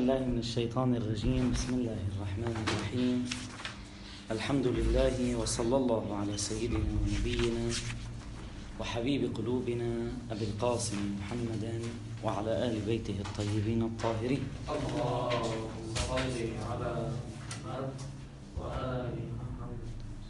بالله من الشيطان الرجيم. بسم الله الرحمن الرحيم. الحمد لله وصلى الله على سيدنا ونبينا وحبيب قلوبنا أبي القاسم محمد وعلى آل بيته الطيبين الطاهرين. اللهم صل على محمد وآل محمد.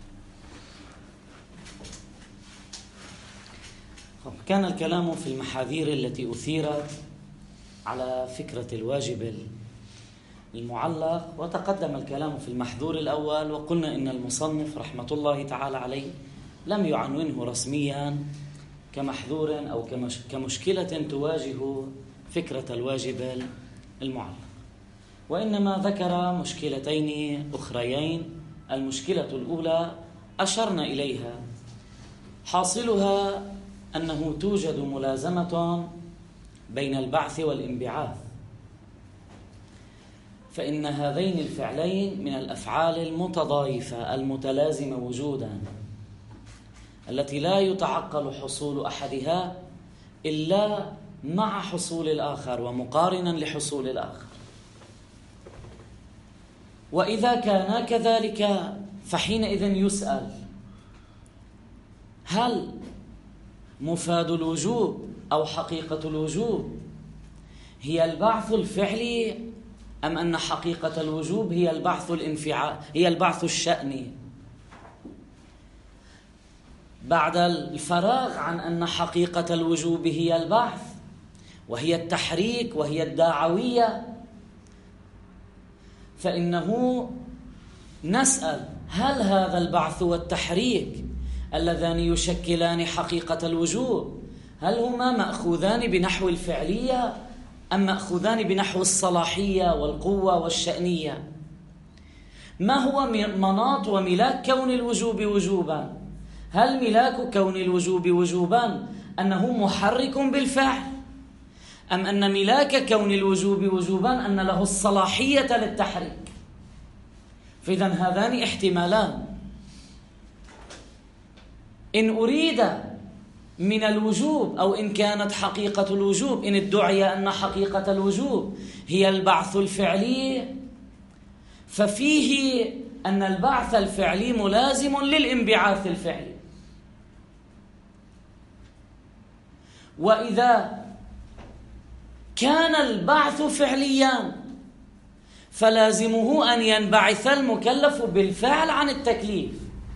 كان الكلام في المحاذير التي أثيرت على فكرة الواجب المعلق، وتقدم الكلام في المحذور الأول، وقلنا إن المصنف رحمة الله تعالى عليه لم يعنونه رسميا كمحذور أو كمشكلة تواجه فكرة الواجب المعلق، وإنما ذكر مشكلتين أخريين. المشكلة الأولى أشرنا إليها، حاصلها أنه توجد ملازمة بين البعث والانبعاث، فإن هذين الفعلين من الأفعال المتضايفة المتلازمة وجودا، التي لا يتعقل حصول أحدها إلا مع حصول الآخر ومقارنا لحصول الآخر. وإذا كان كذلك فحينئذ يسأل: هل مفاد الوجوب أو حقيقة الوجوب هي البعث الفعلي، أم أن حقيقة الوجوب هي البعث الشأني؟ بعد الفراغ عن أن حقيقة الوجوب هي البعث وهي التحريك وهي الداعوية، فإنه نسأل: هل هذا البعث والتحريك اللذان يشكلان حقيقة الوجوب هل هما مأخوذان بنحو الفعلية أم مأخوذان بنحو الصلاحية والقوة والشأنية؟ ما هو مناط وملاك كون الوجوب وجوبا؟ هل ملاك كون الوجوب وجوبا أنه محرك بالفعل، أم أن ملاك كون الوجوب وجوبا أن له الصلاحية للتحريك؟ فإذا هذان احتمالان. إن أريد من الوجوب أو إن كانت حقيقة الوجوب، إن ادعي أن حقيقة الوجوب هي البعث الفعلي، ففيه أن البعث الفعلي ملازم للانبعاث الفعلي. وإذا كان البعث فعليا فلازمه أن ينبعث المكلف بالفعل عن التكليف،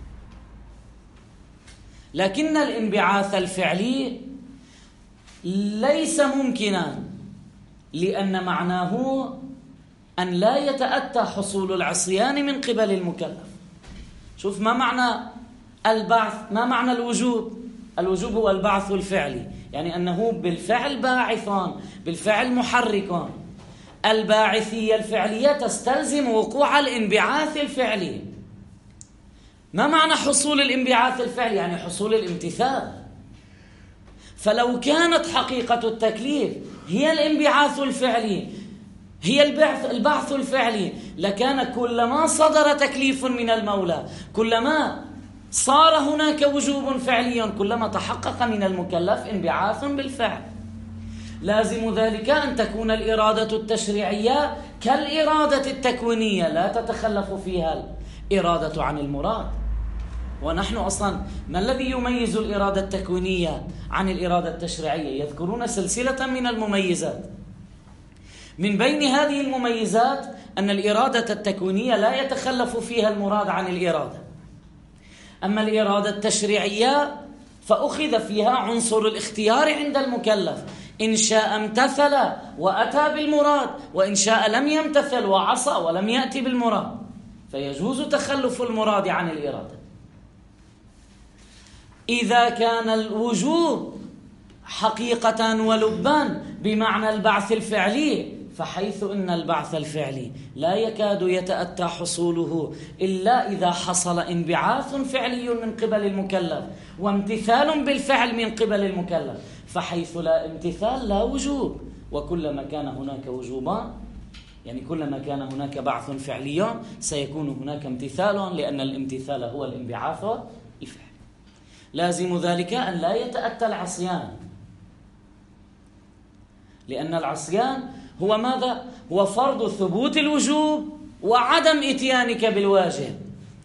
لكن الانبعاث الفعلي ليس ممكنا، لأن معناه أن لا يتأتى حصول العصيان من قبل المكلف. شوف ما معنى البعث، ما معنى الوجوب؟ الوجوب هو البعث الفعلي، يعني أنه بالفعل باعثان، بالفعل محركان. الباعثية الفعلية تستلزم وقوع الانبعاث الفعلي. ما معنى حصول الانبعاث الفعلي؟ يعني حصول الامتثال. فلو كانت حقيقة التكليف هي الانبعاث الفعلي، هي البعث الفعلي، لكان كلما صدر تكليف من المولى، كلما صار هناك وجوب فعلي، كلما تحقق من المكلف انبعاث بالفعل. لازم ذلك أن تكون الإرادة التشريعية كالإرادة التكوينية، لا تتخلف فيها الإرادة عن المراد. ونحن أصلا ما الذي يميز الإرادة التكوينية عن الإرادة التشريعية؟ يذكرون سلسلة من المميزات. من بين هذه المميزات أن الإرادة التكوينية لا يتخلف فيها المراد عن الإرادة، أما الإرادة التشريعية فأخذ فيها عنصر الاختيار عند المكلف، إن شاء امتثل وأتى بالمراد، وإن شاء لم يمتثل وعصى ولم يأتي بالمراد، فيجوز تخلف المراد عن الإرادة. إذا كان الوجوب حقيقة ولبا بمعنى البعث الفعلي، فحيث إن البعث الفعلي لا يكاد يتأتى حصوله إلا إذا حصل انبعاث فعلي من قبل المكلف وامتثال بالفعل من قبل المكلف، فحيث لا امتثال لا وجوب. وكلما كان هناك وجوبان، يعني كلما كان هناك بعث فعلي سيكون هناك امتثال، لأن الامتثال هو الانبعاث الفعلي. لازم ذلك أن لا يتأتى العصيان، لأن العصيان هو ماذا؟ هو فرض ثبوت الوجوب وعدم إتيانك بالواجب.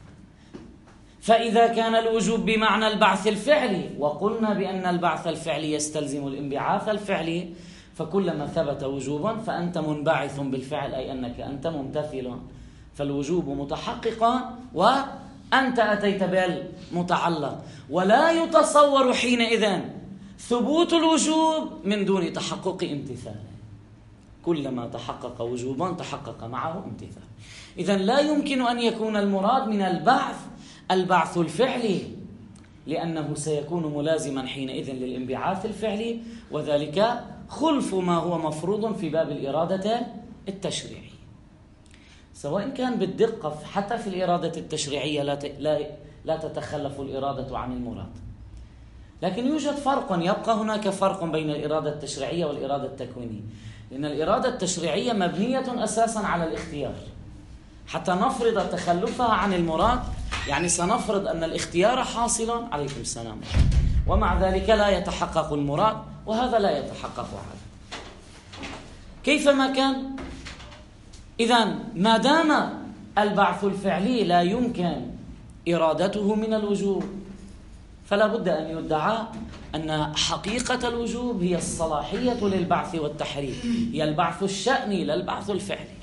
فإذا كان الوجوب بمعنى البعث الفعلي، وقلنا بأن البعث الفعلي يستلزم الانبعاث الفعلي، فكلما ثبت وجوبا فأنت منبعث بالفعل، أي أنك أنت ممتثل، فالوجوب متحققا وأنت أتيت بالمتعلق. ولا يتصور حينئذ ثبوت الوجوب من دون تحقق امتثاله. كلما تحقق وجوبا تحقق معه امتثال. إذن لا يمكن أن يكون المراد من البعث الفعلي، لأنه سيكون ملازما حينئذ للانبعاث الفعلي، وذلك خلف ما هو مفروض في باب الإرادة التشريعية. سواء كان بالدقة حتى في الإرادة التشريعية لا تتخلف الإرادة عن المراد، لكن يوجد فرق، يبقى هناك فرق بين الإرادة التشريعية والإرادة التكوينية، لأن الإرادة التشريعية مبنية أساسا على الاختيار. حتى نفرض تخلفها عن المراد، يعني سنفرض أن الاختيار حاصل، عليكم السلام، ومع ذلك لا يتحقق المراد، وهذا لا يتحقق هذا كيفما كان. إذن ما دام البعث الفعلي لا يمكن إرادته من الوجوب، فلا بد أن يدعى أن حقيقة الوجوب هي الصلاحية للبعث والتحريك، هي البعث الشأني لا البعث الفعلي.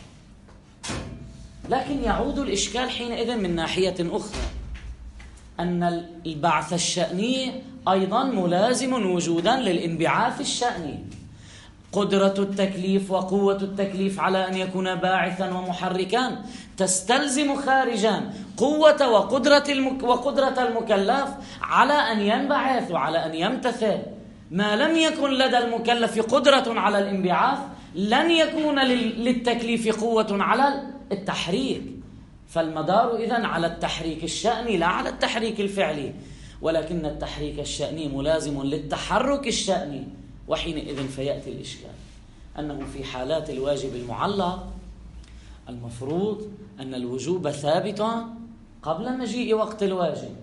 لكن يعود الإشكال حينئذ من ناحية أخرى، أن البعث الشأني أيضا ملازم وجودا للانبعاث الشأني. قدرة التكليف وقوة التكليف على أن يكون باعثا ومحركا تستلزم خارجا قوة وقدرة المكلف على أن ينبعث وعلى أن يمتثل. ما لم يكن لدى المكلف قدرة على الانبعاث لن يكون للتكليف قوة على التحريك. فالمدار إذن على التحريك الشأني لا على التحريك الفعلي، ولكن التحريك الشأني ملازم للتحرك الشأني. وحينئذ فيأتي الإشكال أنه في حالات الواجب المعلق المفروض أن الوجوب ثابت قبل مجيء وقت الواجب.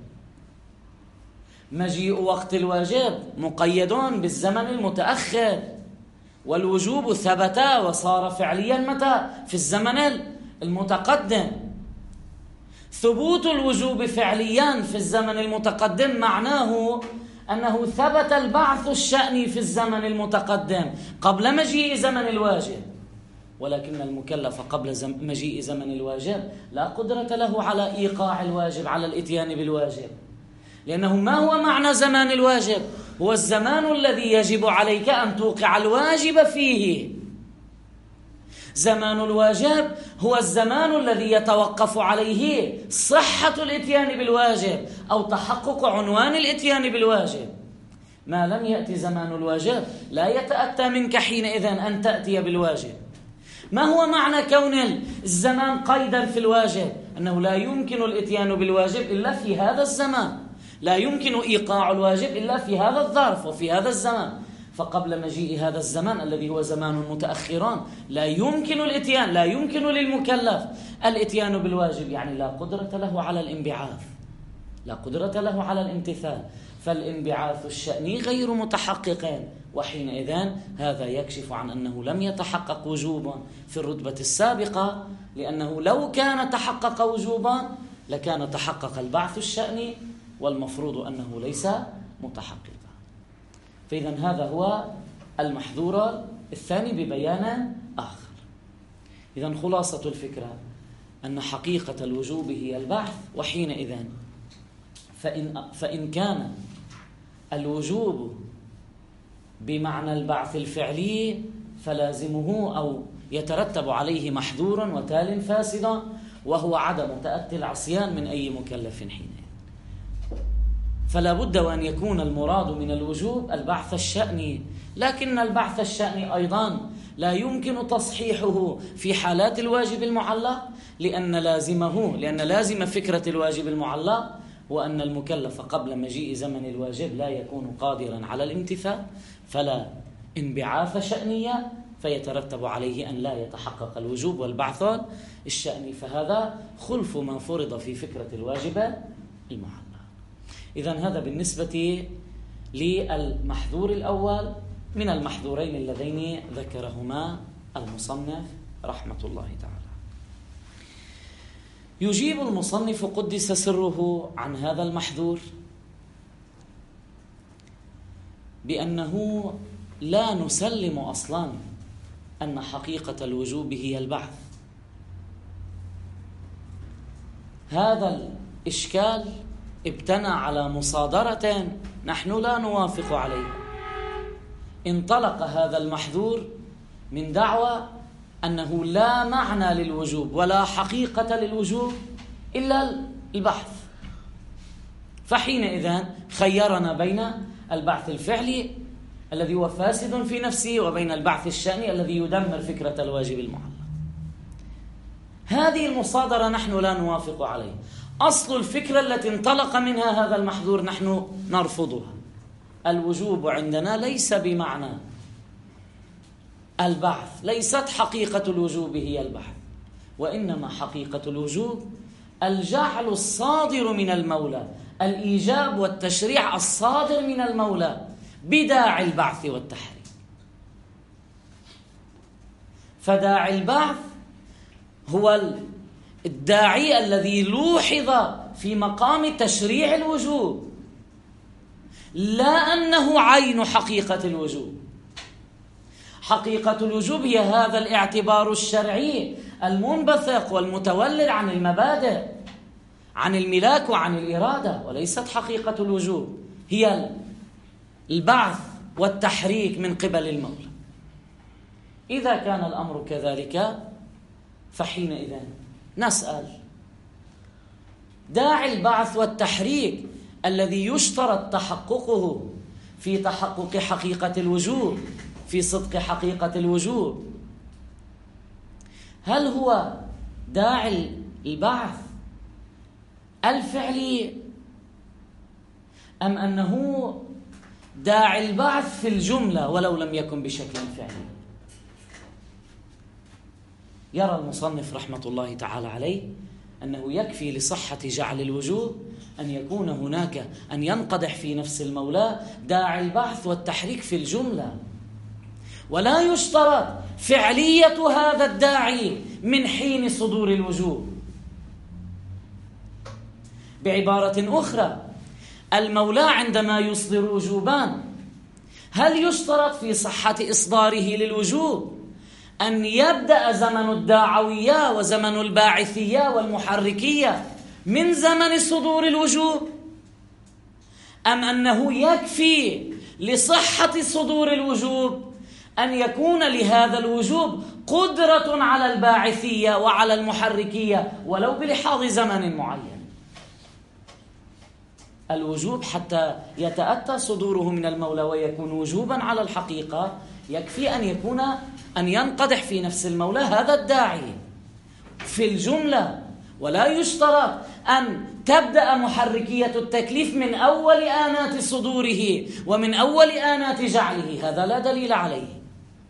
مجيء وقت الواجب مقيد بالزمن المتأخر، والوجوب ثبت وصار فعليا متى؟ في الزمن المتقدم. ثبوت الوجوب فعليا في الزمن المتقدم معناه أنه ثبت البعث الشأني في الزمن المتقدم قبل مجيء زمن الواجب، ولكن المكلف قبل مجيء زمن الواجب لا قدرة له على إيقاع الواجب، على الإتيان بالواجب، لأنه ما هو معنى زمان الواجب؟ هو الزمان الذي يجب عليك أن توقع الواجب فيه. زمان الواجب هو الزمان الذي يتوقف عليه صحة الإتيان بالواجب أو تحقق عنوان الإتيان بالواجب. ما لم يأتي زمان الواجب لا يتأتى منك حينئذ أن تأتي بالواجب. ما هو معنى كون الزمان قيدا في الواجب؟ أنه لا يمكن الإتيان بالواجب إلا في هذا الزمان، لا يمكن إيقاع الواجب إلا في هذا الظرف وفي هذا الزمان. فقبل مجيء هذا الزمان الذي هو زمان متأخران لا يمكن الإتيان، لا يمكن للمكلف الإتيان بالواجب، يعني لا قدرة له على الانبعاث، لا قدرة له على الامتثال. فالانبعاث الشأني غير متحقق، وحينئذ هذا يكشف عن أنه لم يتحقق وجوبا في الرتبة السابقة، لأنه لو كان تحقق وجوبا لكان تحقق البعث الشأني، والمفروض أنه ليس متحققا. فإذا هذا هو المحظور الثاني ببيان آخر. إذا خلاصة الفكرة أن حقيقة الوجوب هي البعث، وحينئذ فإن كان الوجوب بمعنى البعث الفعلي فلازمه أو يترتب عليه محظور وتال فاسد، وهو عدم تأتي العصيان من أي مكلف حينئذ. فلا بد وأن يكون المراد من الوجوب البعث الشأني، لكن البعث الشأني أيضا لا يمكن تصحيحه في حالات الواجب المعلق، لأن لازم فكرة الواجب المعلق هو أن المكلف قبل مجيء زمن الواجب لا يكون قادرا على الامتثال، فلا انبعاث شأنية، فيترتب عليه أن لا يتحقق الوجوب والبعث الشأني. فهذا خلف ما فرض في فكرة الواجب المعلق. إذن هذا بالنسبة للمحظور الأول من المحظورين اللذين ذكرهما المصنف رحمة الله تعالى. يجيب المصنف قدس سره عن هذا المحذور بأنه لا نسلم أصلا أن حقيقة الوجوب هي البعث. هذا الإشكال ابتنى على مصادرة نحن لا نوافق عليها. انطلق هذا المحذور من دعوى أنه لا معنى للوجوب ولا حقيقة للوجوب إلا البحث، فحينئذ خيرنا بين البعث الفعلي الذي هو فاسد في نفسه وبين البعث الشأني الذي يدمر فكرة الواجب المعلق. هذه المصادرة نحن لا نوافق عليه. أصل الفكرة التي انطلق منها هذا المحذور نحن نرفضها. الوجوب عندنا ليس بمعنى البعث، ليست حقيقة الوجوب هي البحث، وإنما حقيقة الوجوب الجعل الصادر من المولى، الإيجاب والتشريع الصادر من المولى بداعي البعث والتحريك. فداعي البعث هو الداعي الذي لوحظ في مقام تشريع الوجوب، لا أنه عين حقيقة الوجوب. حقيقة الوجوب هي هذا الاعتبار الشرعي المنبثق والمتولد عن المبادئ، عن الملاك وعن الإرادة، وليست حقيقة الوجوب هي البعث والتحريك من قبل المولى. إذا كان الأمر كذلك فحينئذ نسأل: داعي البعث والتحريك الذي يشترط تحققه في تحقق حقيقة الوجوب، في صدق حقيقة الوجوب، هل هو داعي البعث الفعلي أم أنه داعي البعث في الجملة ولو لم يكن بشكل فعلي؟ يرى المصنف رحمة الله تعالى عليه أنه يكفي لصحة جعل الوجوب أن يكون هناك، أن ينقدح في نفس المولى داعي البعث والتحريك في الجملة، ولا يشترط فعلية هذا الداعي من حين صدور الوجوب. بعبارة أخرى، المولى عندما يصدر وجوبان هل يشترط في صحة إصداره للوجوب أن يبدأ زمن الداعوية وزمن الباعثية والمحركية من زمن صدور الوجوب، أم أنه يكفي لصحة صدور الوجوب أن يكون لهذا الوجوب قدرة على الباعثية وعلى المحركية ولو بلحاظ زمن معين؟ الوجوب حتى يتأتى صدوره من المولى ويكون وجوبا على الحقيقة يكفي أن ينقدح في نفس المولى هذا الداعي في الجملة، ولا يشترط أن تبدأ محركية التكليف من أول آنات صدوره ومن أول آنات جعله. هذا لا دليل عليه.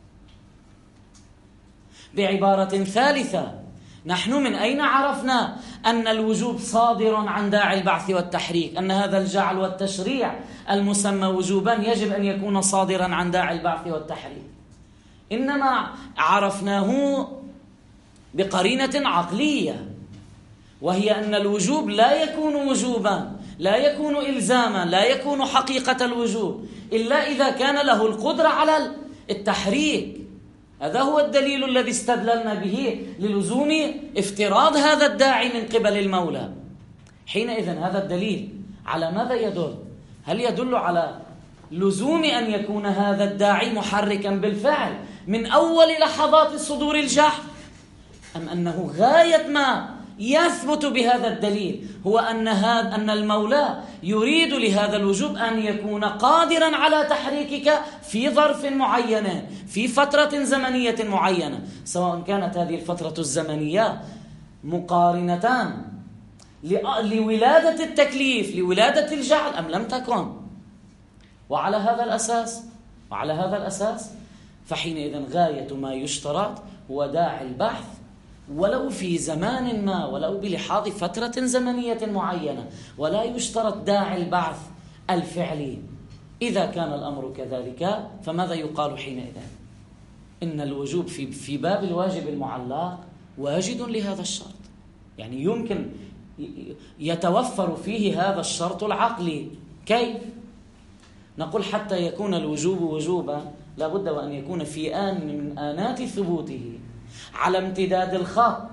بعبارة ثالثة، نحن من أين عرفنا أن الوجوب صادر عن داعي البعث والتحريك؟ أن هذا الجعل والتشريع المسمى وجوبا يجب أن يكون صادرا عن داعي البعث والتحريك. إنما عرفناه بقرينة عقلية، وهي أن الوجوب لا يكون وجوبا، لا يكون إلزاما، لا يكون حقيقة الوجوب إلا إذا كان له القدرة على التحريك. هذا هو الدليل الذي استدللنا به للزوم افتراض هذا الداعي من قبل المولى. حينئذ هذا الدليل على ماذا يدل؟ هل يدل على لزوم أن يكون هذا الداعي محركا بالفعل من أول لحظات صدور الجحد، أم أنه غاية ما يثبت بهذا الدليل هو أن المولى يريد لهذا الوجوب أن يكون قادرا على تحريكك في ظرف معين في فترة زمنية معينة، سواء كانت هذه الفترة الزمنية مقارنة لولادة التكليف، لولادة الجعل، أم لم تكن. وعلى هذا الأساس فحينئذ غاية ما يشترط هو داعي البحث ولو في زمان ما، ولو بلحاظ فترة زمنية معينة، ولا يشترط داعي البعث الفعلي. إذا كان الأمر كذلك فماذا يقال حينئذ؟ إن الوجوب في باب الواجب المعلق واجد لهذا الشرط، يعني يمكن يتوفر فيه هذا الشرط العقلي. كيف؟ نقول حتى يكون الوجوب وجوبا لا بد وأن يكون في آن من آنات ثبوته على امتداد الخط،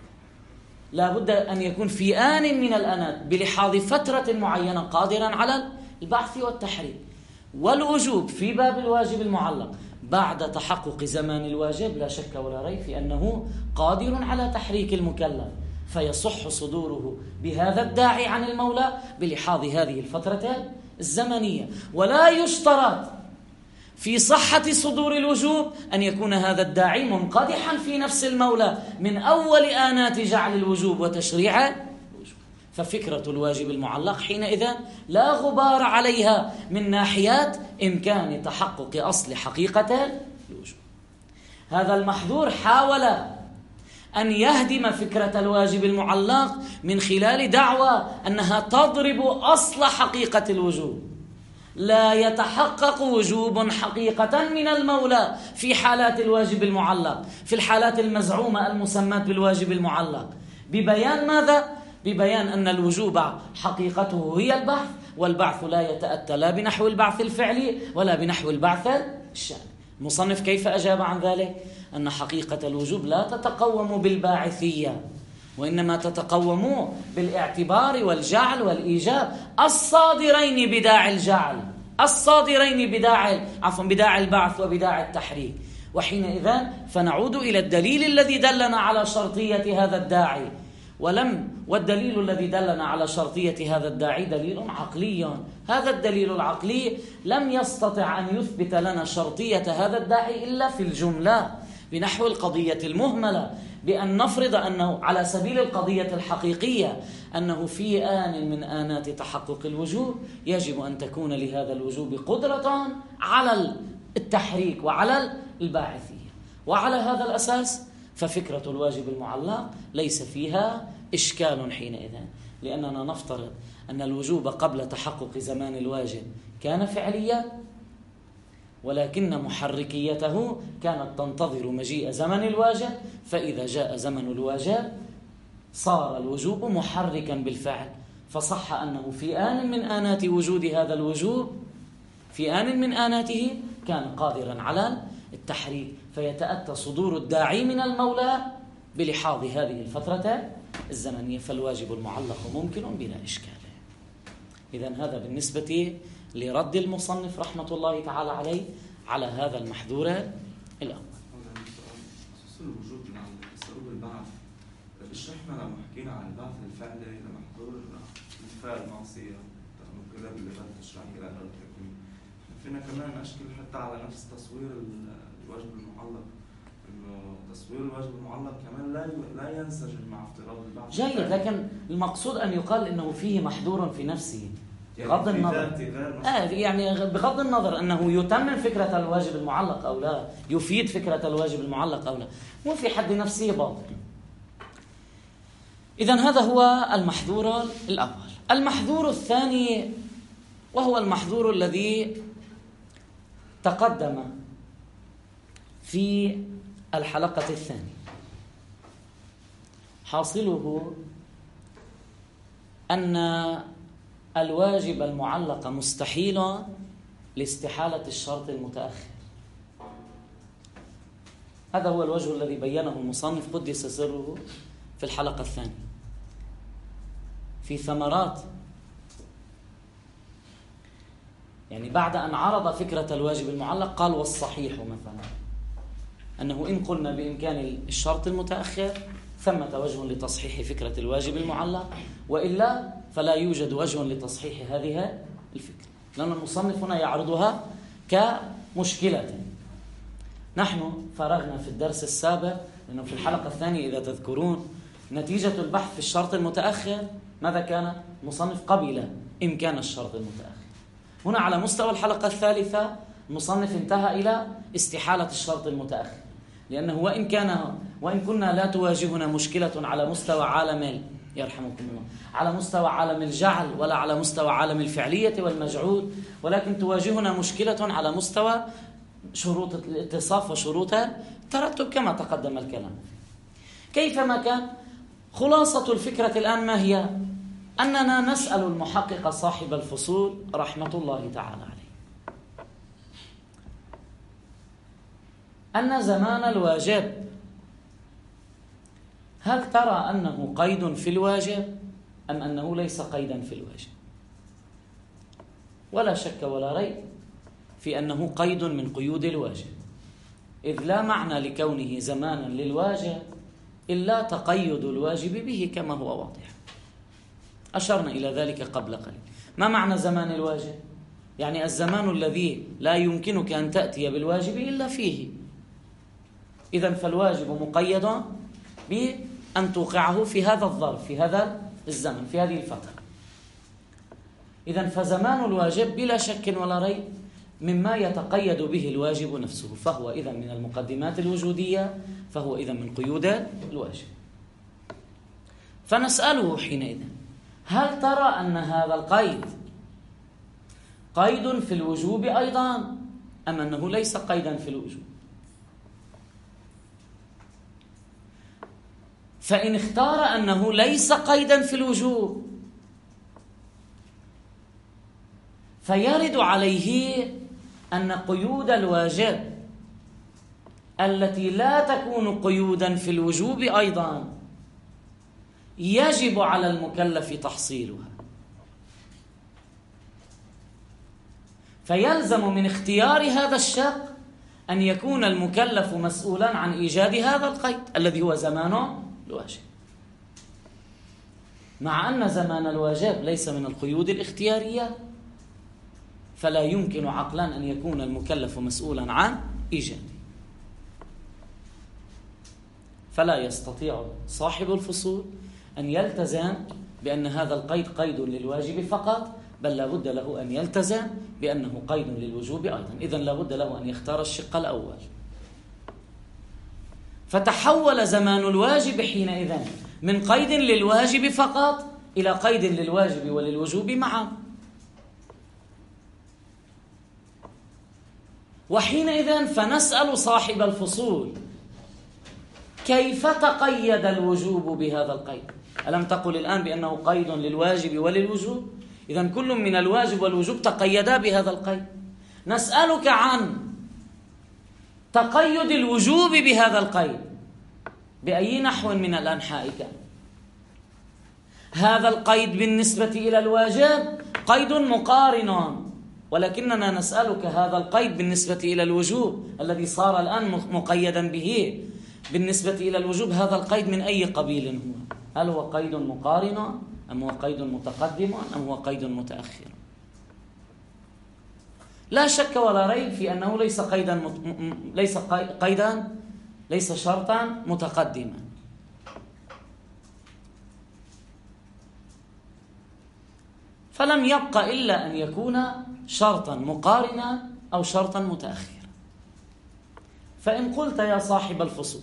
لا بد أن يكون في آن من الآنات بلحاظ فترة معينة قادرا على البعث والتحريك. والوجوب في باب الواجب المعلق بعد تحقق زمان الواجب لا شك ولا ريب في أنه قادر على تحريك المكلف، فيصح صدوره بهذا الداعي عن المولى بلحاظ هذه الفترة الزمنية. ولا يشترط في صحة صدور الوجوب أن يكون هذا الداعي منقدحا في نفس المولى من أول آنات جعل الوجوب وتشريع الوجوب. ففكرة الواجب المعلق حينئذ لا غبار عليها من ناحية إمكان تحقق أصل حقيقة الوجوب. هذا المحذور حاول أن يهدم فكرة الواجب المعلق من خلال دعوى أنها تضرب أصل حقيقة الوجوب. لا يتحقق وجوب حقيقة من المولى في حالات الواجب المعلق، في الحالات المزعومة المسمات بالواجب المعلق، ببيان ماذا؟ ببيان أن الوجوب حقيقته هي البعث، والبعث لا يتأتى لا بنحو البعث الفعلي ولا بنحو البعث الشأني. المصنف كيف أجاب عن ذلك؟ أن حقيقة الوجوب لا تتقوم بالباعثية، وإنما تتقوم بالاعتبار والجعل والإيجاب الصادرين بداعي الجعل، الصادرين بداعي البعث وبداعي التحريك. وحينئذ فنعود إلى الدليل الذي دلنا على شرطية هذا الداعي، والدليل الذي دلنا على شرطية هذا الداعي دليل عقلي. هذا الدليل العقلي لم يستطع أن يثبت لنا شرطية هذا الداعي إلا في الجملة بنحو القضية المهملة، بأن نفرض أنه على سبيل القضية الحقيقية أنه في آن من آنات تحقق الوجوب يجب أن تكون لهذا الوجوب قدرة على التحريك وعلى الباعثية. وعلى هذا الأساس ففكرة الواجب المعلق ليس فيها إشكال حينئذ، لأننا نفترض أن الوجوب قبل تحقق زمان الواجب كان فعليا، ولكن محركيته كانت تنتظر مجيء زمن الواجب، فإذا جاء زمن الواجب صار الوجوب محركا بالفعل. فصح أنه في آن من آنات وجود هذا الوجوب، في آن من آناته كان قادرا على التحريك، فيتأتى صدور الداعي من المولى بلحاظ هذه الفترة الزمنية، فالواجب المعلق ممكن بلا إشكال. إذن هذا بالنسبة لرد المصنف رحمة الله تعالى عليه على هذا المحذور الأول. خصوص الوجود مع السبب البعث، اشرحنا لما حكينا عن البعث الفعلي لمحذور الفعل معصية كذا اللي بعد تشرح إلى آخره. فينا كمان نشكل حتى على نفس تصوير الواجب المعلق، إنه تصوير الواجب المعلق كمان لا ينسجم مع افتراض البعث. جيد، لكن المقصود أن يقال إنه فيه محذور في نفسه بغض النظر، يعني بغض النظر أنه يتمم فكرة الواجب المعلق أو لا، يفيد فكرة الواجب المعلق أو لا، وفي حد نفسه باطل. إذن هذا هو المحذور الأول. المحذور الثاني وهو المحذور الذي تقدم في الحلقة الثانية، حاصله أن الواجب المعلق مستحيل لاستحالة الشرط المتأخر. هذا هو الوجه الذي بينه المصنف قدس سره في الحلقة الثانية في ثمرات، يعني بعد أن عرض فكرة الواجب المعلق قال والصحيح مثلا أنه إن قلنا بإمكان الشرط المتأخر ثمة وجه لتصحيح فكرة الواجب المعلق، وإلا فلا يوجد وجه لتصحيح هذه الفكرة، لأن المصنف هنا يعرضها كمشكلة. نحن فرغنا في الدرس السابق لأنه في الحلقة الثانية إذا تذكرون نتيجة البحث في الشرط المتأخر ماذا كان؟ المصنف قبل إمكان الشرط المتأخر. هنا على مستوى الحلقة الثالثة المصنف انتهى إلى استحالة الشرط المتأخر، لأنه وإن كنا لا تواجهنا مشكلة على مستوى عالم يرحمكم الله على مستوى عالم الجعل ولا على مستوى عالم الفعلية والمجعول، ولكن تواجهنا مشكلة على مستوى شروط الاتصاف وشروط الترتب كما تقدم الكلام. كيفما كان، خلاصة الفكرة الآن ما هي؟ أننا نسأل المحقق صاحب الفصول رحمة الله تعالى عليه أن زمان الواجب هل ترى أنه قيد في الواجب أم أنه ليس قيدا في الواجب؟ ولا شك ولا ريب في أنه قيد من قيود الواجب، إذ لا معنى لكونه زمانا للواجب إلا تقيد الواجب به كما هو واضح. أشرنا إلى ذلك قبل قليل. ما معنى زمان الواجب؟ يعني الزمان الذي لا يمكنك أن تأتي بالواجب إلا فيه. إذن فالواجب مقيد بأن توقعه في هذا الظرف، في هذا الزمن، في هذه الفترة. إذن فزمان الواجب بلا شك ولا ريب مما يتقيد به الواجب نفسه، فهو إذن من المقدمات الوجودية، فهو إذن من قيود الواجب. فنسأله حينئذ: هل ترى أن هذا القيد قيد في الوجوب أيضا أم أنه ليس قيدا في الوجوب؟ فإن اختار أنه ليس قيدا في الوجوب فيرد عليه أن قيود الواجب التي لا تكون قيودا في الوجوب أيضا يجب على المكلف تحصيلها، فيلزم من اختيار هذا الشق أن يكون المكلف مسؤولا عن إيجاد هذا القيد الذي هو زمان الواجب، مع أن زمان الواجب ليس من القيود الاختيارية، فلا يمكن عقلا أن يكون المكلف مسؤولا عن إيجاده. فلا يستطيع صاحب الفصول أن يلتزم بأن هذا القيد قيد للواجب فقط، بل لا بد له أن يلتزم بأنه قيد للوجوب أيضا. إذن لا بد له أن يختار الشق الأول. فتحول زمان الواجب حينئذ من قيد للواجب فقط إلى قيد للواجب وللوجوب معا. وحينئذ فنسأل صاحب الفصول: كيف تقيد الوجوب بهذا القيد؟ ألم تقل الآن بأنه قيد للواجب وللوجوب؟ إذن كل من الواجب والوجوب تقيدا بهذا القيد. نسألك عن تقيد الوجوب بهذا القيد بأي نحو من الأنحاء كان. هذا القيد بالنسبة إلى الواجب قيد مقارن، ولكننا نسألك هذا القيد بالنسبة إلى الوجوب الذي صار الآن مقيدا به بالنسبة إلى الوجوب، هذا القيد من أي قبيل هو؟ هل هو قيد مقارن أم هو قيد متقدم أم هو قيد متأخر؟ لا شك ولا ريب في أنه ليس شرطا متقدما. فلم يبق إلا أن يكون شرطا مقارنا أو شرطا متأخرا. فإن قلت يا صاحب الفصول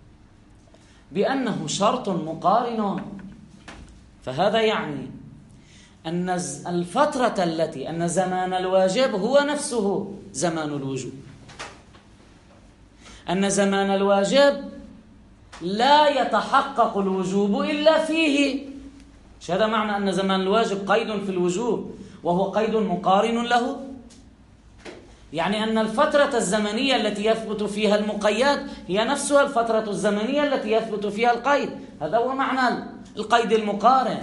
بأنه شرط مقارن، فهذا يعني أن الفترة التي أن زمان الواجب هو نفسه زمان الوجوب، أن زمان الواجب لا يتحقق الوجوب إلا فيه. هذا معنى أن زمان الواجب قيد في الوجوب وهو قيد مقارن له، يعني أن الفترة الزمنية التي يثبت فيها المقيد هي نفسها الفترة الزمنية التي يثبت فيها القيد. هذا هو معنى القيد المقارن.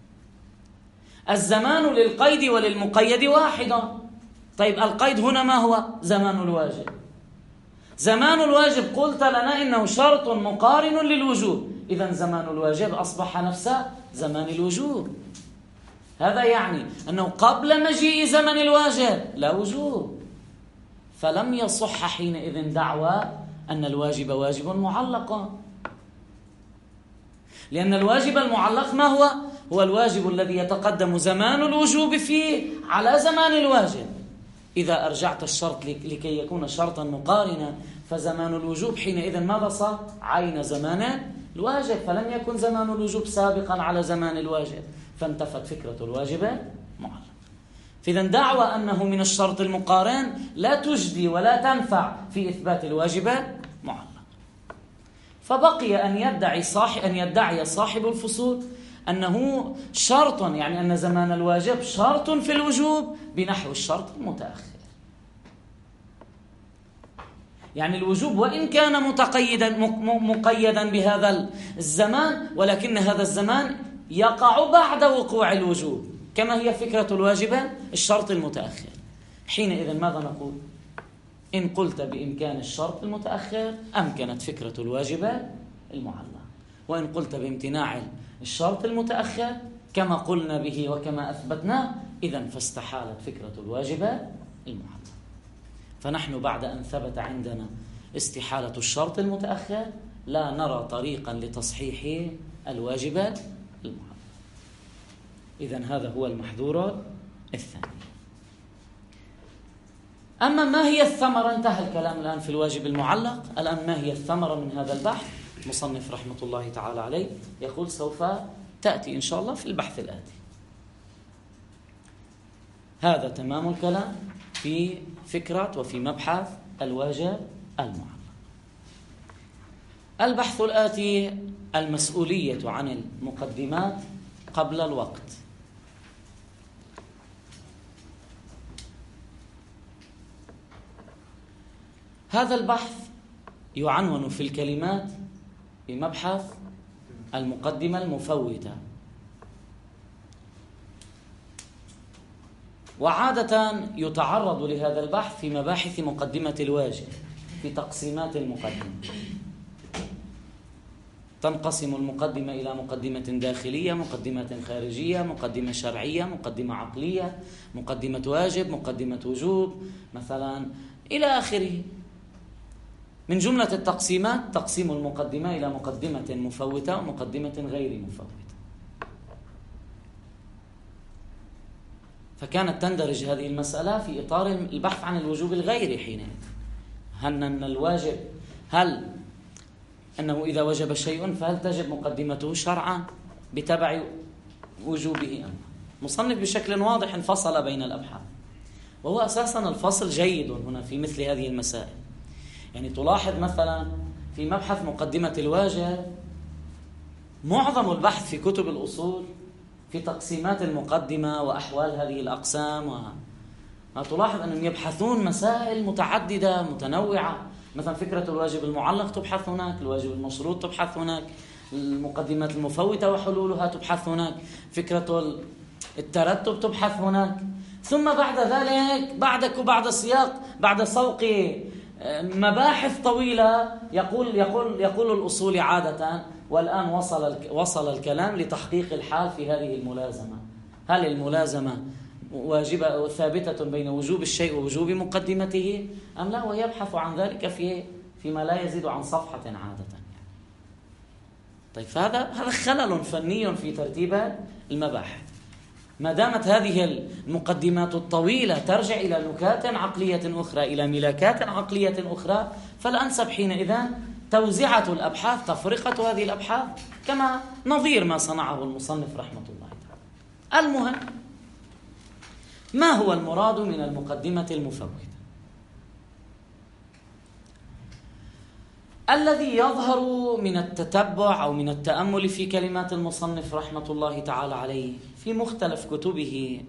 الزمان للقيد وللمقيد واحد. طيب القيد هنا ما هو؟ زمان الواجب. زمان الواجب قلت لنا إنه شرط مقارن للوجوب، إذن زمان الواجب أصبح نفس زمان الوجوب. هذا يعني أنه قبل مجيء زمن الواجب لا وجوب، فلم يصح حينئذ دعوى أن الواجب واجب معلق، لأن الواجب المعلق ما هو؟ هو الواجب الذي يتقدم زمان الوجوب فيه على زمان الواجب. إذا أرجعت الشرط لكي يكون شرطا مقارنا فزمان الوجوب حينئذ ماذا صار؟ عين زمان الواجب، فلم يكن زمان الوجوب سابقا على زمان الواجب، فانتفت فكرة الواجب معلق. فإذا دعوى أنه من الشرط المقارن لا تجدي ولا تنفع في إثبات الواجب المعلق. فبقي أن يدعي صاحب الفصول أنه شرط، يعني أن زمان الواجب شرط في الوجوب بنحو الشرط المتأخر. يعني الوجوب وإن كان مقيدا بهذا الزمان، ولكن هذا الزمان يقع بعد وقوع الوجوب، كما هي فكرة الواجب الشرط المتأخر. حينئذ ماذا نقول؟ إن قلت بإمكان الشرط المتأخر أمكنت فكرة الواجب المعلق، وإن قلت بامتناع الشرط المتأخر كما قلنا به وكما أثبتنا، إذن فاستحالت فكرة الواجب المعلق. فنحن بعد أن ثبت عندنا استحالة الشرط المتأخر لا نرى طريقا لتصحيح الواجب المعلق. إذن هذا هو المحذور الثاني. أما ما هي الثمرة؟ انتهى الكلام الآن في الواجب المعلق. الآن ما هي الثمرة من هذا البحث؟ مصنف رحمة الله تعالى عليه يقول سوف تأتي إن شاء الله في البحث الآتي. هذا تمام الكلام في فكرة وفي مبحث الواجب المعلق. البحث الآتي: المسؤولية عن المقدمات قبل الوقت. هذا البحث يعنون في الكلمات بمبحث المقدمة المفوتة. وعادة يتعرض لهذا البحث في مباحث مقدمة الواجب في تقسيمات المقدمة. تنقسم المقدمة إلى مقدمة داخلية، مقدمة خارجية، مقدمة شرعية، مقدمة عقلية، مقدمة واجب، مقدمة وجوب مثلا إلى آخره. من جملة التقسيمات تقسيم المقدمة إلى مقدمة مفوتة ومقدمة غير مفوتة. فكانت تندرج هذه المسألة في إطار البحث عن الوجوب الغيري حينئذ. هل أن الواجب، هل أنه إذا وجب شيء فهل تجب مقدمته شرعا بتبع وجوبه أم؟ مصنف بشكل واضح انفصل بين الأبحاث، وهو أساسا الفصل جيد هنا في مثل هذه المسائل. يعني تلاحظ مثلا في مبحث مقدمة الواجب معظم البحث في كتب الأصول في تقسيمات المقدمة وأحوال هذه الأقسام، وتلاحظ أنهم يبحثون مسائل متعددة متنوعة. مثلا فكرة الواجب المعلق تبحث هناك، الواجب المشروط تبحث هناك، المقدمات المفوتة وحلولها تبحث هناك، فكرة الترتب تبحث هناك. ثم بعد ذلك بعد سياق، بعد سوق مباحث طويلة يقول الأصول عادة: والآن وصل الكلام لتحقيق الحال في هذه الملازمة. هل الملازمة واجبة ثابتة بين وجوب الشيء ووجوب مقدمته أم لا؟ ويبحث عن ذلك فيما لا يزيد عن صفحة عادة. طيب هذا خلل فني في ترتيب المباحث. ما دامت هذه المقدمات الطويلة ترجع إلى نكات عقلية أخرى، إلى ملاكات عقلية أخرى، فالأنسب حينئذ توزيعة الأبحاث، تفرقة هذه الأبحاث كما نظير ما صنعه المصنف رحمة الله تعالى. المهم، ما هو المراد من المقدمة المفوتة؟ الذي يظهر من التتبع أو من التأمل في كلمات المصنف رحمة الله تعالى عليه في مختلف كتبه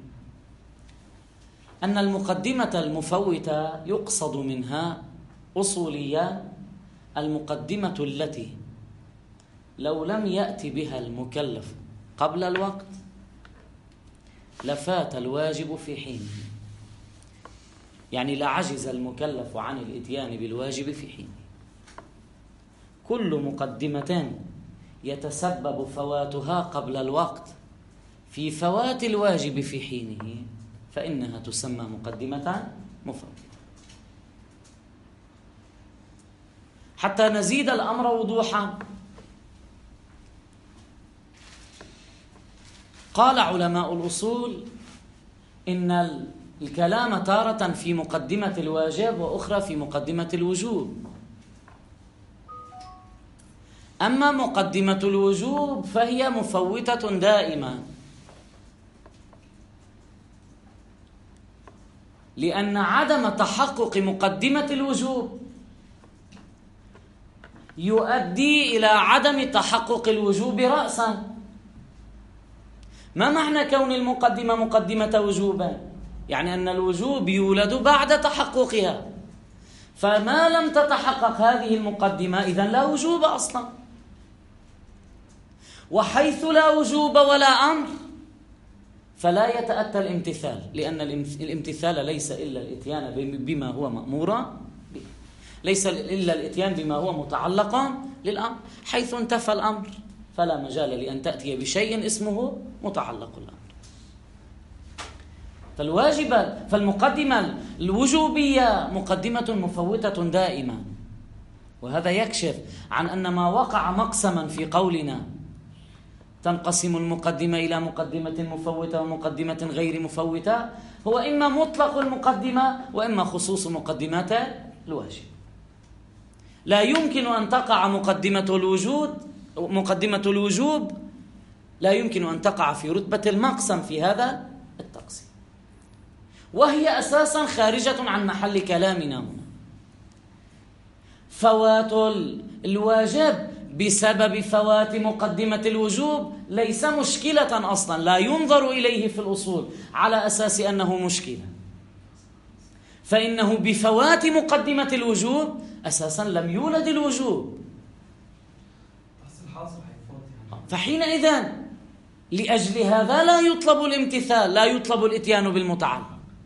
أن المقدمة المفوتة يقصد منها أصوليا المقدمة التي لو لم يأتي بها المكلف قبل الوقت لفات الواجب في حينه. يعني لعجز المكلف عن الإتيان بالواجب في حينه. كل مقدمة يتسبب فواتها قبل الوقت في فوات الواجب في حينه فإنها تسمى مقدمة مفوتة. حتى نزيد الأمر وضوحا، قال علماء الأصول إن الكلام تارة في مقدمة الواجب وأخرى في مقدمة الوجوب. أما مقدمة الوجوب فهي مفوتة دائما، لأن عدم تحقق مقدمة الوجوب يؤدي إلى عدم تحقق الوجوب رأسا. ما معنى كون المقدمة مقدمة وجوبا؟ يعني أن الوجوب يولد بعد تحققها، فما لم تتحقق هذه المقدمة إذن لا وجوب أصلا. وحيث لا وجوب ولا أمر فلا يتأتى الامتثال، لأن الامتثال ليس إلا الإتيان بما هو مأمورا به، ليس إلا الإتيان بما هو متعلق للأمر. حيث انتفى الأمر فلا مجال لأن تأتي بشيء اسمه متعلق الأمر. فالمقدمة الوجوبية مقدمة مفوتة دائما، وهذا يكشف عن أن ما وقع مقسما في قولنا تنقسم المقدمة إلى مقدمة مفوتة ومقدمة غير مفوتة هو إما مطلق المقدمة وإما خصوص مقدمات الواجب. لا يمكن أن تقع مقدمة الوجوب لا يمكن أن تقع في رتبة المقسم في هذا التقسيم، وهي أساسا خارجة عن محل كلامنا هنا. فوات الواجب بسبب فوات مقدمة الوجوب ليس مشكلة أصلا، لا ينظر إليه في الأصول على أساس أنه مشكلة، فإنه بفوات مقدمة الوجوب أساسا لم يولد الوجوب. فحينئذ لأجل هذا لا يطلب الامتثال، لا يطلب الإتيان بالمتعلق.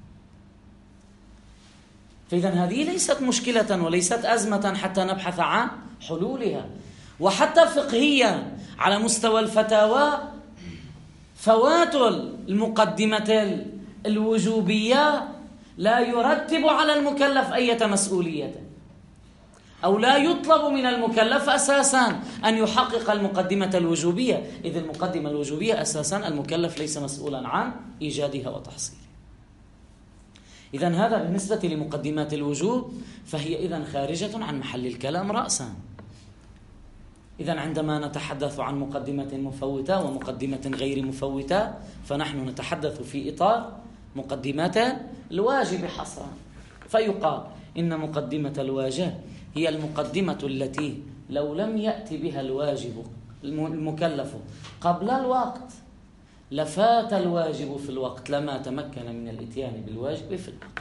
فإذا هذه ليست مشكلة وليست أزمة حتى نبحث عن حلولها. وحتى فقهيا على مستوى الفتاوى فوات المقدمة الوجوبية لا يرتب على المكلف أي مسؤولية، أو لا يطلب من المكلف أساسا أن يحقق المقدمة الوجوبية، إذ المقدمة الوجوبية أساسا المكلف ليس مسؤولا عن إيجادها وتحصيلها. إذن هذا بالنسبة لمقدمات الوجوب، فهي إذن خارجة عن محل الكلام رأسا. إذن عندما نتحدث عن مقدمة مفوتة ومقدمة غير مفوتة فنحن نتحدث في إطار مقدمات الواجب حصرا. فيقال إن مقدمة الواجب هي المقدمة التي لو لم يأتي بها الواجب المكلف قبل الوقت لفات الواجب في الوقت، لما تمكن من الإتيان بالواجب في الوقت.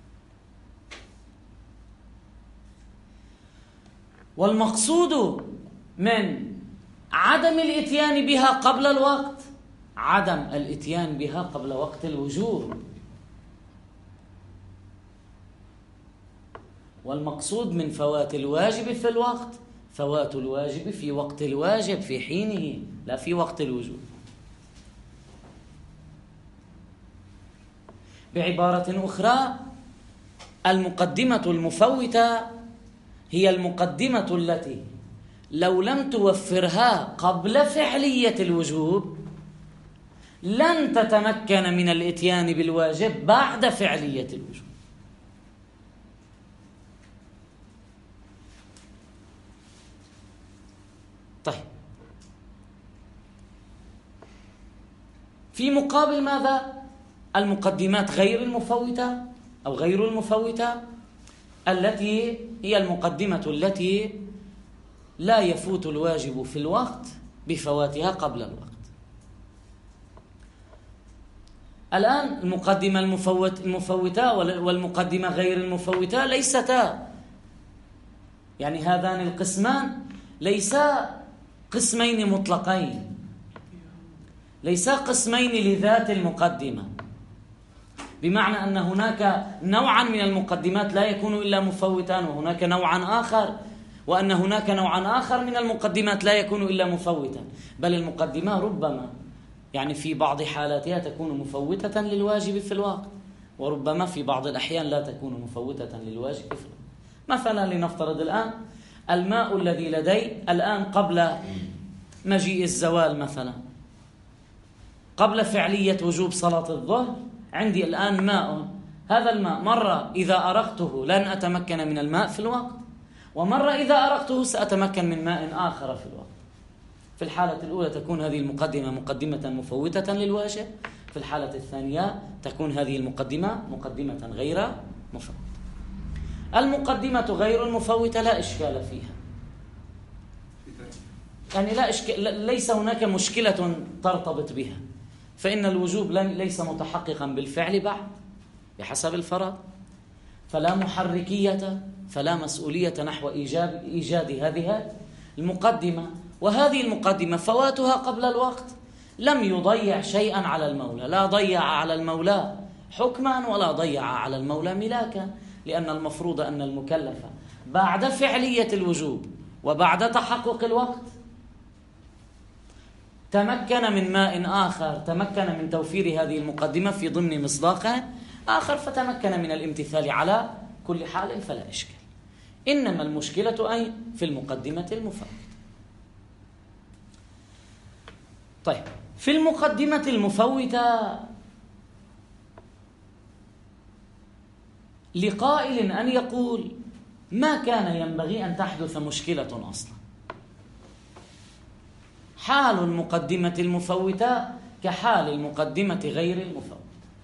والمقصود من عدم الإتيان بها قبل الوقت عدم الإتيان بها قبل وقت الوجوب، والمقصود من فوات الواجب في الوقت فوات الواجب في وقت الواجب في حينه، لا في وقت الوجوب. بعبارة أخرى، المقدمة المفوتة هي المقدمة التي لو لم توفرها قبل فعلية الوجوب لن تتمكن من الإتيان بالواجب بعد فعلية الوجوب. طيب، في مقابل ماذا؟ المقدمات غير المفوتة أو غير المفوتة التي هي المقدمة التي لا يفوت الواجب في الوقت بفواتها قبل الوقت. الآن المقدمة المفوتة والمقدمة غير المفوتة ليستا، يعني هذان القسمان ليسا قسمين مطلقين، ليسا قسمين لذات المقدمة، بمعنى أن هناك نوعا من المقدمات لا يكون إلا مفوتا وهناك نوعا آخر، وأن هناك نوعا آخر من المقدمات لا يكون إلا مفوتا. بل المقدمة ربما يعني في بعض حالاتها تكون مفوتة للواجب في الوقت، وربما في بعض الأحيان لا تكون مفوتة للواجب في الوقت. مثلا لنفترض الآن الماء الذي لدي الآن قبل مجيء الزوال، مثلا قبل فعلية وجوب صلاة الظهر عندي الآن ماء، هذا الماء مرة إذا أرقته لن أتمكن من الماء في الوقت، ومرة إذا أرقته سأتمكن من ماء آخر في الوقت. في الحالة الأولى تكون هذه المقدمة مقدمة مفوتة للواجب، في الحالة الثانية تكون هذه المقدمة مقدمة غير مفوتة. المقدمة غير المفوتة لا إشكال فيها، يعني لا إشكال، ليس هناك مشكلة ترتبط بها، فإن الوجوب ليس متحققا بالفعل بعد بحسب الفرض، فلا محركية فلا مسؤولية نحو إيجاد هذه المقدمة. وهذه المقدمة فواتها قبل الوقت لم يضيع شيئا على المولى، لا ضيع على المولى حكما ولا ضيع على المولى ملاكا، لأن المفروض أن المكلف بعد فعلية الوجوب وبعد تحقق الوقت تمكن من ماء آخر، تمكن من توفير هذه المقدمة في ضمن مصداق آخر، فتمكن من الامتثال على كل حال فلا إشكال. إنما المشكلة أي في المقدمة المفوتة. طيب، في المقدمة المفوتة لقائل أن يقول ما كان ينبغي أن تحدث مشكلة أصلا، حال المقدمة المفوتة كحال المقدمة غير المفوتة،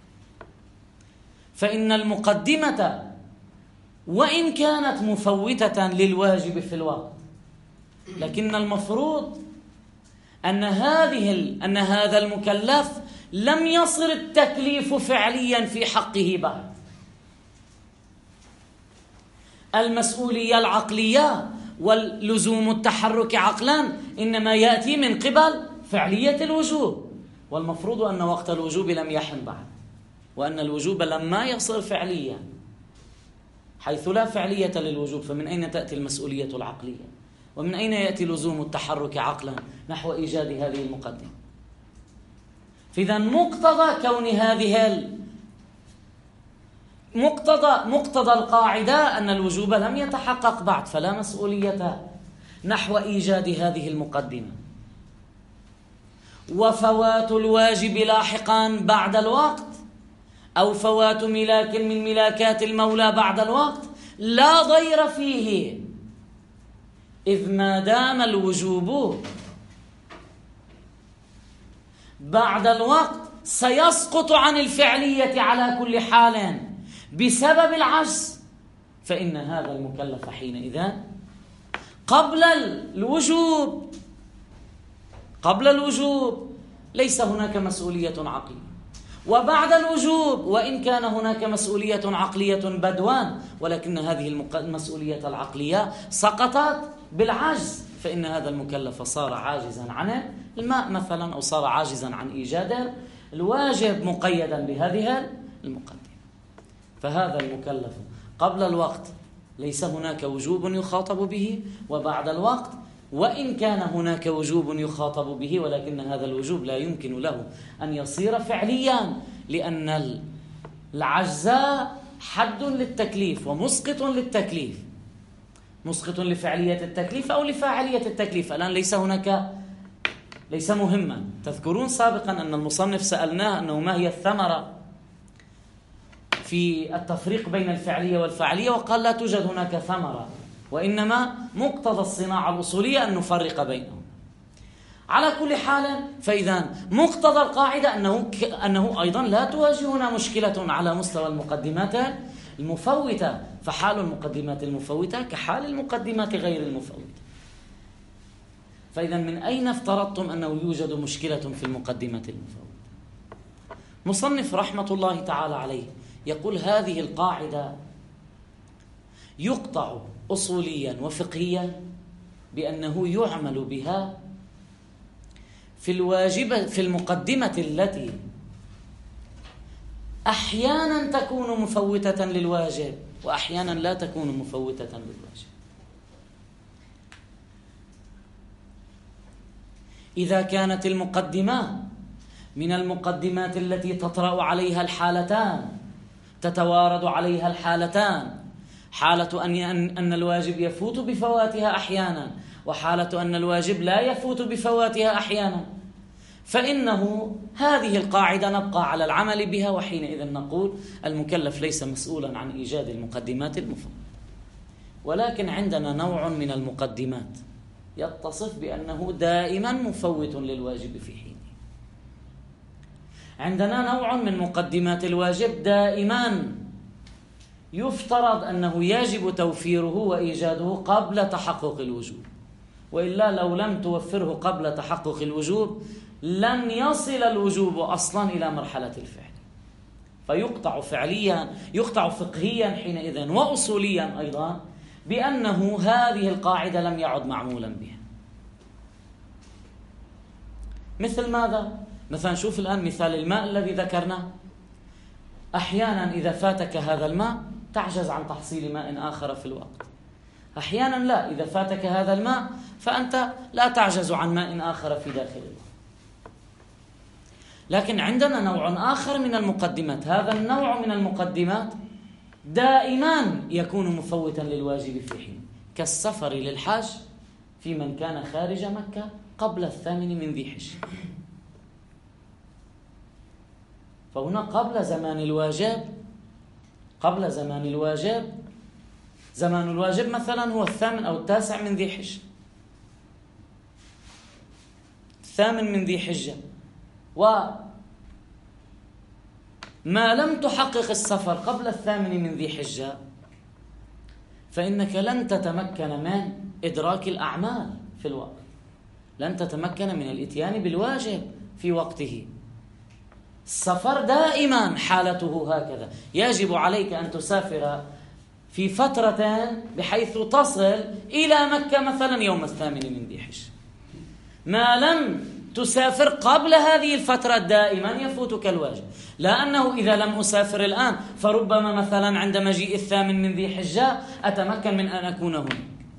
فإن المقدمة وإن كانت مفوتة للواجب في الوقت، لكن المفروض أن هذا المكلف لم يصر التكليف فعليا في حقه بعد. المسؤولية العقلية واللزوم التحرك عقلا إنما يأتي من قبل فعلية الوجوب، والمفروض أن وقت الوجوب لم يحن بعد، وأن الوجوب لما يصير فعليا، حيث لا فعلية للوجوب فمن أين تأتي المسؤولية العقلية؟ ومن أين يأتي لزوم التحرك عقلا نحو إيجاد هذه المقدمة؟ فإذا مقتضى كون هذه مقتضى القاعدة أن الوجوب لم يتحقق بعد، فلا مسؤولية نحو إيجاد هذه المقدمة، وفوات الواجب لاحقا بعد الوقت أو فوات ملاك من ملاكات المولى بعد الوقت لا ضير فيه، إذ ما دام الوجوب بعد الوقت سيسقط عن الفعلية على كل حال بسبب العجز، فإن هذا المكلف حينئذ قبل الوجوب ليس هناك مسؤولية عقلية، وبعد الوجوب وإن كان هناك مسؤولية عقلية بدوان، ولكن هذه المسؤولية العقلية سقطت بالعجز، فإن هذا المكلف صار عاجزا عن الماء مثلا، أو صار عاجزا عن إيجاد الواجب مقيدا بهذه المقدمة. فهذا المكلف قبل الوقت ليس هناك وجوب يخاطب به، وبعد الوقت وإن كان هناك وجوب يخاطب به، ولكن هذا الوجوب لا يمكن له أن يصير فعليا، لأن العجز حد للتكليف ومسقط للتكليف، مسقط لفعلية التكليف أو لفاعلية التكليف. الآن ليس مهما. تذكرون سابقا أن المصنف سألناه أنه ما هي الثمرة في التفريق بين الفعلية والفاعلية، وقال لا توجد هناك ثمرة، وإنما مقتضى الصناعة الأصولية أن نفرق بينهم. على كل حال، فإذا مقتضى القاعدة أنه أيضا لا تواجهنا مشكلة على مستوى المقدمات المفوتة، فحال المقدمات المفوتة كحال المقدمات غير المفوتة. فإذا من أين افترضتم أنه يوجد مشكلة في المقدمة المفوتة؟ مصنف رحمة الله تعالى عليه يقول هذه القاعدة يقطع أصوليا وفقهيا بأنه يعمل بها في الواجب في المقدمة التي أحيانا تكون مفوتة للواجب وأحيانا لا تكون مفوتة للواجب. إذا كانت المقدمة من المقدمات التي تطرأ عليها الحالتان، تتوارد عليها الحالتان، حالة أن الواجب يفوت بفواتها أحيانا، وحالة أن الواجب لا يفوت بفواتها أحيانا، فإنه هذه القاعدة نبقى على العمل بها، وحينئذ نقول المكلف ليس مسؤولا عن إيجاد المقدمات المفوتة. ولكن عندنا نوع من المقدمات يتصف بأنه دائما مفوت للواجب في حينه. عندنا نوع من مقدمات الواجب دائما يفترض أنه يجب توفيره وإيجاده قبل تحقق الوجوب، وإلا لو لم توفره قبل تحقق الوجوب لن يصل الوجوب أصلا إلى مرحلة الفعل، فيقطع فعليا، يقطع فقهيا حينئذ وأصوليا أيضا بأنه هذه القاعدة لم يعد معمولا بها. مثل ماذا؟ مثلا شوف الآن مثال الماء الذي ذكرناه. أحيانا إذا فاتك هذا الماء تعجز عن تحصيل ماء آخر في الوقت، أحيانا لا، إذا فاتك هذا الماء فأنت لا تعجز عن ماء آخر في داخل الوقت. لكن عندنا نوع آخر من المقدمات، هذا النوع من المقدمات دائما يكون مفوتا للواجب في حين، كالسفر للحج في من كان خارج مكة قبل 8 من ذي حجة. فهنا قبل زمان الواجب، زمان الواجب مثلا هو 8 أو 9 من ذي حجة، 8 من ذي حجة، وما لم تحقق السفر قبل 8 من ذي حجة فإنك لن تتمكن من إدراك الأعمال في الوقت، لن تتمكن من الإتيان بالواجب في وقته. السفر دائما حالته هكذا، يجب عليك أن تسافر في فترة بحيث تصل إلى مكة مثلا يوم 8 من ذي حجة. ما لم تسافر قبل هذه الفترة دائما يفوتك الواجب، لأنه إذا لم أسافر الآن فربما مثلا عند مجيء 8 من ذي حجة أتمكن من أن أكون هنا.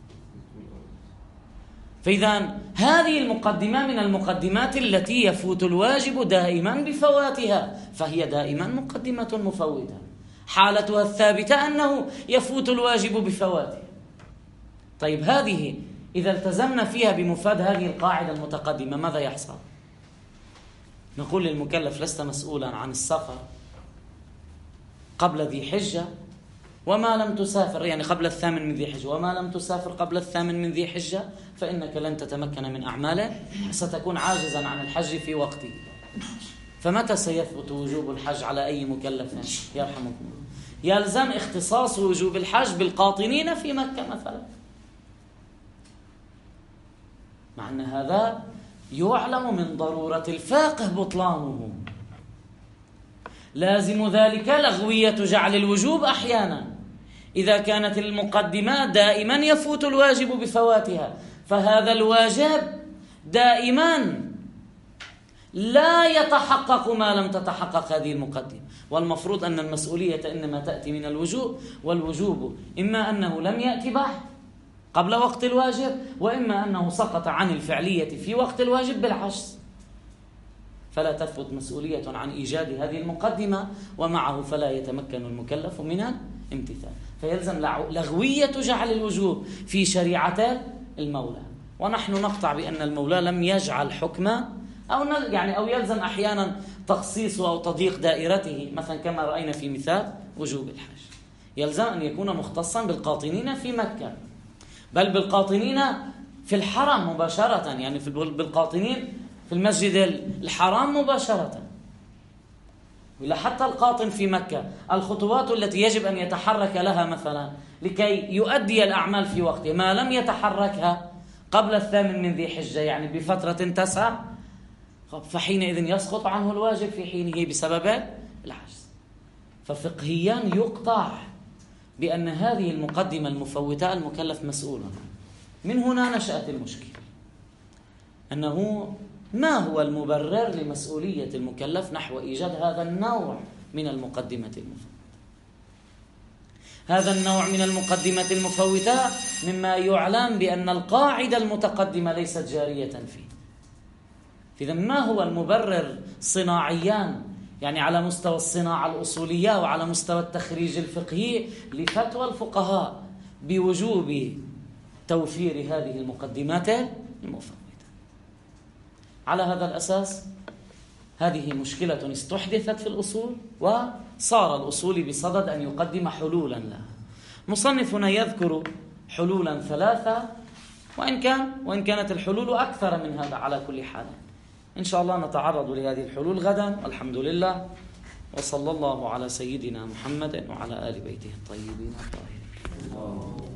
فإذا هذه المقدمة من المقدمات التي يفوت الواجب دائما بفواتها، فهي دائما مقدمة مفوتة، حالتها الثابتة أنه يفوت الواجب بفواتها. طيب هذه إذا التزمنا فيها بمفاد هذه القاعدة المتقدمة ماذا يحصل؟ نقول للمكلف لست مسؤولا عن السفر قبل ذي حجة وما لم تسافر، يعني قبل 8 من ذي حجة، وما لم تسافر قبل 8 من ذي حجة فإنك لن تتمكن من أعماله، ستكون عاجزا عن الحج في وقته. فمتى سيثبت وجوب الحج على أي مكلف يرحمكم الله؟ يلزم اختصاص وجوب الحج بالقاطنين في مكة مثلا، مع أن هذا يعلم من ضرورة الفقه بطلانه. لازم ذلك لغوية جعل الوجوب أحيانا إذا كانت المقدمات دائما يفوت الواجب بفواتها، فهذا الواجب دائما لا يتحقق ما لم تتحقق هذه المقدمة. والمفروض أن المسؤولية إنما تأتي من الوجوب، والوجوب إما أنه لم يأتي بعد قبل وقت الواجب، وإما أنه سقط عن الفعلية في وقت الواجب بالعجز، فلا تثبت مسؤولية عن إيجاد هذه المقدمة، ومعه فلا يتمكن المكلف من الامتثال. فيلزم لغوية جعل الوجوب في شريعة المولى، ونحن نقطع بأن المولى لم يجعل حكما أو يلزم أحيانا تخصيصه أو تضييق دائرته، مثلا كما رأينا في مثال وجوب الحج، يلزم أن يكون مختصا بالقاطنين في مكة، بل بالقاطنين في الحرم مباشرة، يعني بالقاطنين في المسجد الحرام مباشرة. ولا حتى القاطن في مكة الخطوات التي يجب أن يتحرك لها مثلا لكي يؤدي الأعمال في وقتها ما لم يتحركها قبل 8 من ذي حجة، يعني بفترة تسع، فحينئذ يسقط عنه الواجب في حينه بسبب العجز. ففقهيا يقطع بأن هذه المقدمة المفوتة المكلف مسؤول. من هنا نشأت المشكلة، أنه ما هو المبرر لمسؤولية المكلف نحو إيجاد هذا النوع من المقدمة المفوتة؟ هذا النوع من المقدمة المفوتة مما يعلم بأن القاعدة المتقدمة ليست جارية فيه. إذا ما هو المبرر صناعيا، يعني على مستوى الصناعة الأصولية وعلى مستوى التخريج الفقهي لفتوى الفقهاء بوجوب توفير هذه المقدمات المفوتة؟ على هذا الأساس هذه مشكلة استحدثت في الأصول، وصار الأصول بصدد أن يقدم حلولا لها. مصنفنا يذكر حلولا 3، وإن كانت الحلول أكثر من هذا على كل حال. إن شاء الله نتعرض لهذه الحلول غدا، والحمد لله، وصلى الله على سيدنا محمد وعلى آل بيته الطيبين الطاهرين.